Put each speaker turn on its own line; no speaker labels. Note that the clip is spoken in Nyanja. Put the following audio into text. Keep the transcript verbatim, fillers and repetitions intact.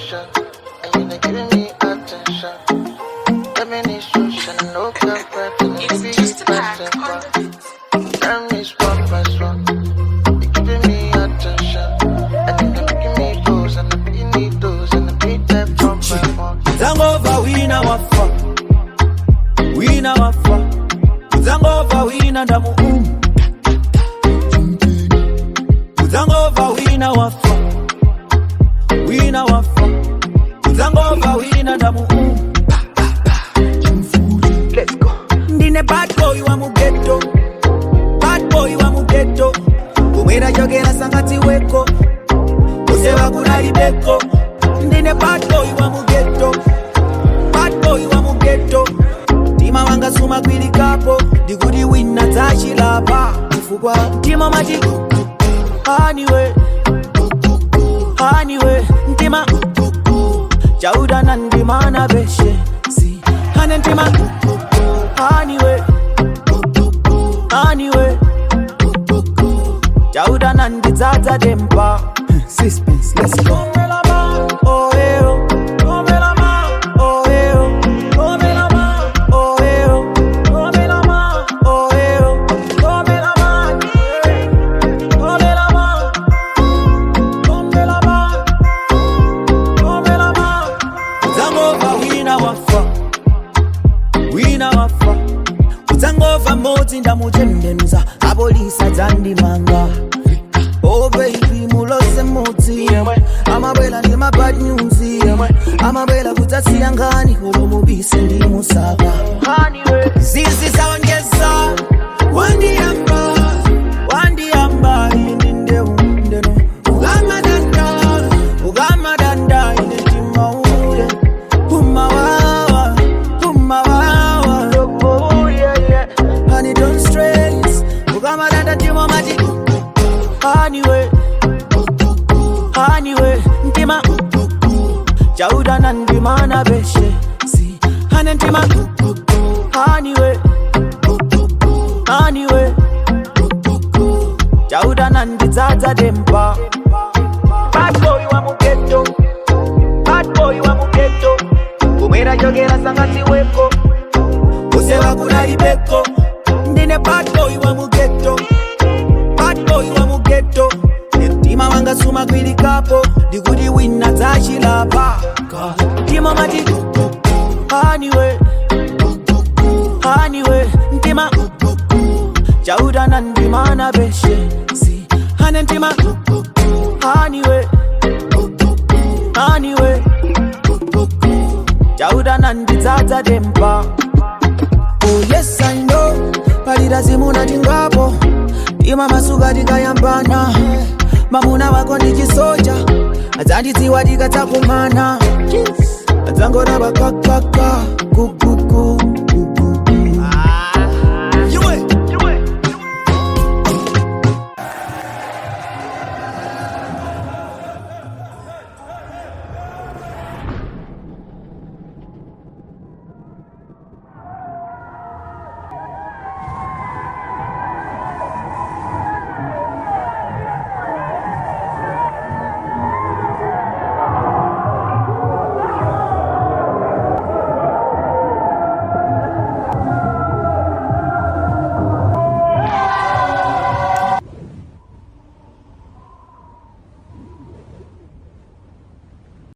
motion, and you're not giving me attention. Let me need social, no compression. It's just a pattern. Tell me one by one. You're giving me attention, and you're making me pose, and I really need those, and I beat that one by one.
Zangova wina wafa, wina wafa. Zangova wina damu um. Zangova wina wafa, wina wafa. Zangova wina damu um. Let's go. Ndine bad boy wa mugeto, bad boy wa mugeto. Kumera jogera sangati weko, usewa kunari beko. Ndine bad boy wa mugeto, bad boy wa mugeto. Tima wanga suma kwili kapo, digudi wina tashi lapa. Ufugwa tima maji, anyway, anyway. Ntima, jauda nandima na beshe. Si, hanentima, anyway, anyway. Jauda nandi zata dempa. Suspense, let's go. Oh, eh, oh. Oh, me la ma. Oh, eh, oh. Oh, me la ma. Oh, eh, oh. Oh, me la ma. Oh, eh, oh. Oh, me la ma. Oh, me la ma. Oh, me la ma. Oh, me la ma. Zangova wina wafa, wina wafa. Zangova moti ndamujendenza, abolisa zandi manga. Oh baby, mulose moti. Amabela ni ma bad news. Amabela kutasi angani, kulomu bise ndi musaka. Zizi saongeza, wandi amba, wandi amba, ininde undeno. Ugama danda, ugama danda, inetima uye. Kumawawa, kumawawa. Oh yeah yeah, honey don't stress. Ugama danda timo maji. Anyway, anyway, ntima jauda nandima na beshe. Si, hanentima. Anyway, anyway, jauda nandi zata dempa. Bad boy wa mugeto, bad boy wa mugeto. Kumera jogera sangati weko, usewa kunari beko. Ndine bad boy wa mugeto, bad boy wa mugeto. Tima wanga suma kwili kapo, digudi wina tashi lapa. Tima mati, anyway, anyway. Ntima, jauda nandima na beshe. Si, hanentima. Anyway, anyway. Jauda nandi zata dempa. Oh yes I know, palida simuna tingapo. Tima masuga diga yambana. Mamuna wako ni kisoja, azandi ziwa diga takumana. Azangora bakakaka, kukuku.